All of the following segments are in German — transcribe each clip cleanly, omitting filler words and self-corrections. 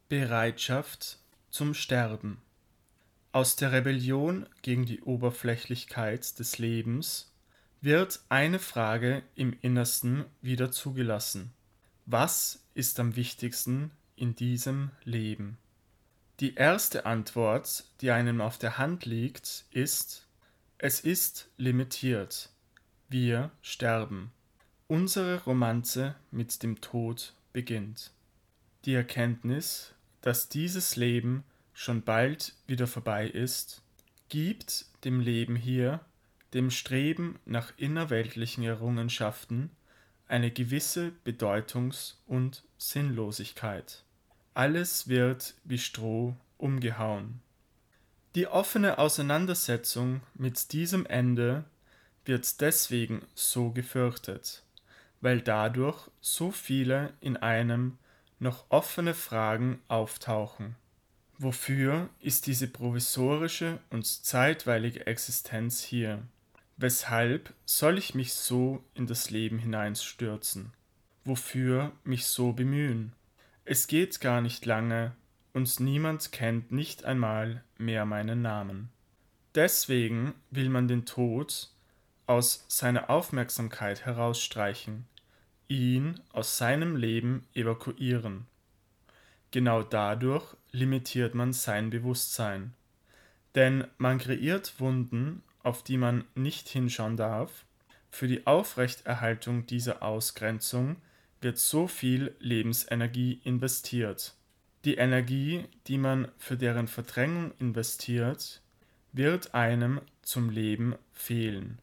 Bereitschaft zum Sterben. Aus der Rebellion gegen die Oberflächlichkeit des Lebens wird eine Frage im Innersten wieder zugelassen: Was ist am wichtigsten in diesem Leben? Die erste Antwort, die einem auf der Hand liegt, ist: Es ist limitiert. Wir sterben. Unsere Romanze mit dem Tod beginnt. Die Erkenntnis, dass dieses Leben schon bald wieder vorbei ist, gibt dem Leben hier, dem Streben nach innerweltlichen Errungenschaften, eine gewisse Bedeutungs- und Sinnlosigkeit. Alles wird wie Stroh umgehauen. Die offene Auseinandersetzung mit diesem Ende wird deswegen so gefürchtet, weil dadurch so viele in einem noch offene Fragen auftauchen. Wofür ist diese provisorische und zeitweilige Existenz hier? Weshalb soll ich mich so in das Leben hineinstürzen? Wofür mich so bemühen? Es geht gar nicht lange, und niemand kennt nicht einmal mehr meinen Namen. Deswegen will man den Tod aus seiner Aufmerksamkeit herausstreichen, ihn aus seinem Leben evakuieren. Genau dadurch limitiert man sein Bewusstsein. Denn man kreiert Wunden, auf die man nicht hinschauen darf. Für die Aufrechterhaltung dieser Ausgrenzung wird so viel Lebensenergie investiert. Die Energie, die man für deren Verdrängung investiert, wird einem zum Leben fehlen.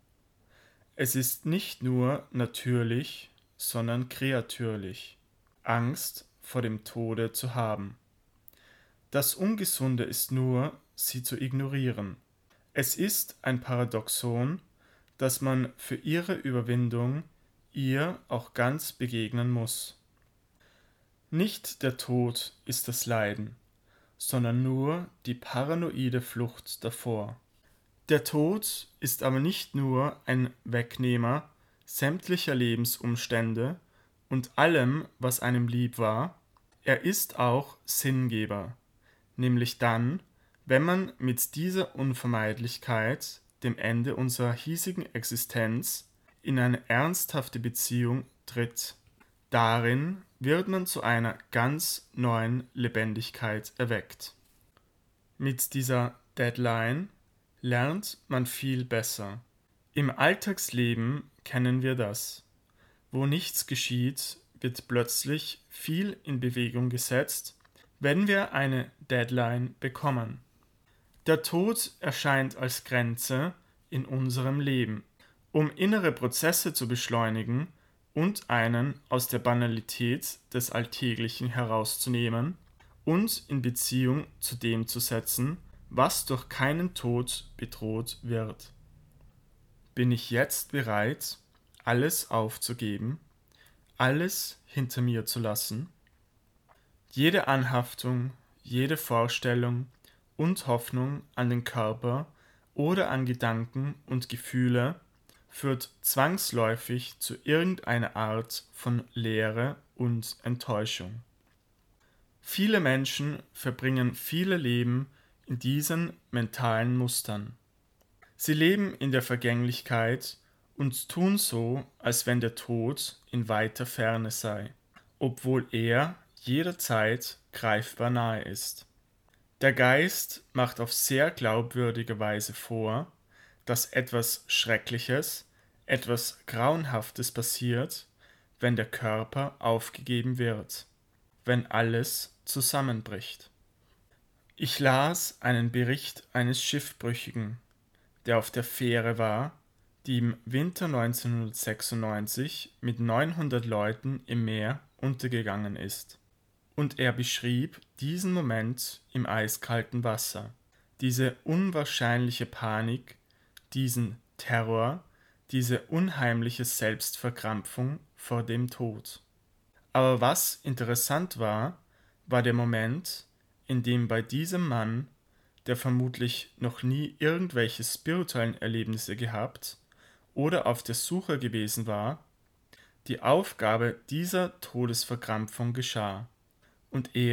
Es ist nicht nur natürlich, sondern kreatürlich, Angst vor dem Tode zu haben. Das Ungesunde ist nur, sie zu ignorieren. Es ist ein Paradoxon, dass man für ihre Überwindung ihr auch ganz begegnen muss. Nicht der Tod ist das Leiden, sondern nur die paranoide Flucht davor. Der Tod ist aber nicht nur ein Wegnehmer sämtlicher Lebensumstände und allem, was einem lieb war, er ist auch Sinngeber, nämlich dann, wenn man mit dieser Unvermeidlichkeit, dem Ende unserer hiesigen Existenz, in eine ernsthafte Beziehung tritt. Darin wird man zu einer ganz neuen Lebendigkeit erweckt. Mit dieser Deadline lernt man viel besser. Im Alltagsleben kennen wir das. Wo nichts geschieht, wird plötzlich viel in Bewegung gesetzt, wenn wir eine Deadline bekommen. Der Tod erscheint als Grenze in unserem Leben, um innere Prozesse zu beschleunigen und einen aus der Banalität des Alltäglichen herauszunehmen und in Beziehung zu dem zu setzen, was durch keinen Tod bedroht wird. Bin ich jetzt bereit, alles aufzugeben, alles hinter mir zu lassen? Jede Anhaftung, jede Vorstellung und Hoffnung an den Körper oder an Gedanken und Gefühle führt zwangsläufig zu irgendeiner Art von Leere und Enttäuschung. Viele Menschen verbringen viele Leben in diesen mentalen Mustern. Sie leben in der Vergänglichkeit und tun so, als wenn der Tod in weiter Ferne sei, obwohl er jederzeit greifbar nahe ist. Der Geist macht auf sehr glaubwürdige Weise vor, dass etwas Schreckliches, etwas Grauenhaftes passiert, wenn der Körper aufgegeben wird, wenn alles zusammenbricht. Ich las einen Bericht eines Schiffbrüchigen, der auf der Fähre war, die im Winter 1996 mit 900 Leuten im Meer untergegangen ist. Und er beschrieb diesen Moment im eiskalten Wasser, diese unwahrscheinliche Panik, diesen Terror, diese unheimliche Selbstverkrampfung vor dem Tod. Aber was interessant war, war der Moment, in dem bei diesem Mann, der vermutlich noch nie irgendwelche spirituellen Erlebnisse gehabt oder auf der Suche gewesen war, die Aufgabe dieser Todesverkrampfung geschah und er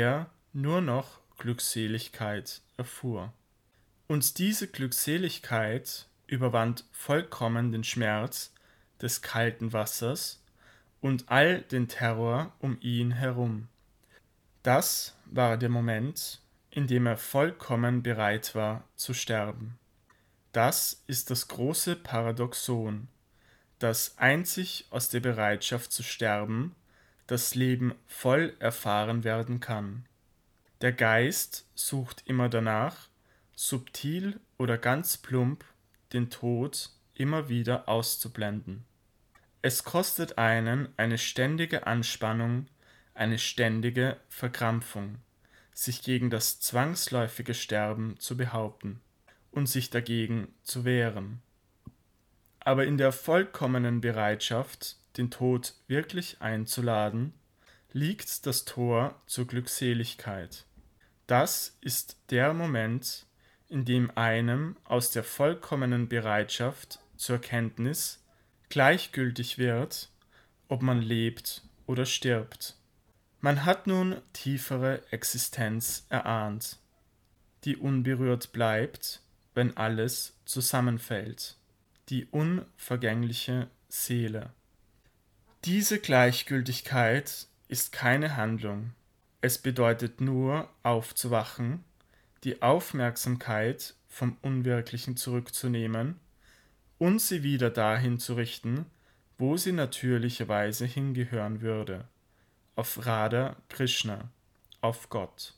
nur noch Glückseligkeit erfuhr. Und diese Glückseligkeit überwand vollkommen den Schmerz des kalten Wassers und all den Terror um ihn herum. Das war der Moment, in dem er vollkommen bereit war zu sterben. Das ist das große Paradoxon, dass einzig aus der Bereitschaft zu sterben das Leben voll erfahren werden kann. Der Geist sucht immer danach, subtil oder ganz plump den Tod immer wieder auszublenden. Es kostet einen eine ständige Anspannung, eine ständige Verkrampfung, sich gegen das zwangsläufige Sterben zu behaupten und sich dagegen zu wehren. Aber in der vollkommenen Bereitschaft, den Tod wirklich einzuladen, liegt das Tor zur Glückseligkeit. Das ist der Moment, in dem einem aus der vollkommenen Bereitschaft zur Kenntnis gleichgültig wird, ob man lebt oder stirbt. Man hat nun tiefere Existenz erahnt, die unberührt bleibt, wenn alles zusammenfällt, die unvergängliche Seele. Diese Gleichgültigkeit ist keine Handlung. Es bedeutet nur aufzuwachen, die Aufmerksamkeit vom Unwirklichen zurückzunehmen und sie wieder dahin zu richten, wo sie natürlicherweise hingehören würde, auf Radha Krishna, auf Gott.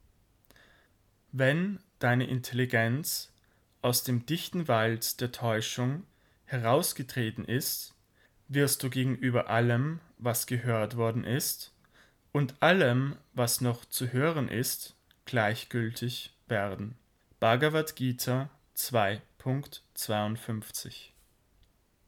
Wenn deine Intelligenz aus dem dichten Wald der Täuschung herausgetreten ist, wirst du gegenüber allem, was gehört worden ist, und allem, was noch zu hören ist, gleichgültig werden. Bhagavad Gita 2.52